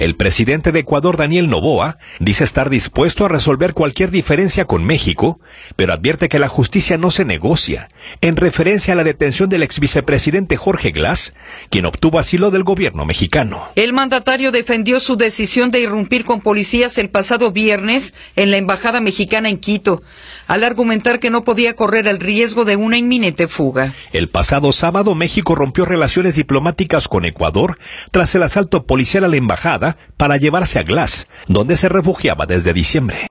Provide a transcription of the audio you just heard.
El presidente de Ecuador, Daniel Noboa, dice estar dispuesto a resolver cualquier diferencia con México, pero advierte que la justicia no se negocia, en referencia a la detención del exvicepresidente Jorge Glass, quien obtuvo asilo del gobierno mexicano. El mandatario defendió su decisión de irrumpir con policías el pasado viernes en la embajada mexicana en Quito, al argumentar que no podía correr el riesgo de una inminente fuga. El pasado sábado, México rompió relaciones diplomáticas con Ecuador tras el asalto policial a la embajada para llevarse a Glass, donde se refugiaba desde diciembre.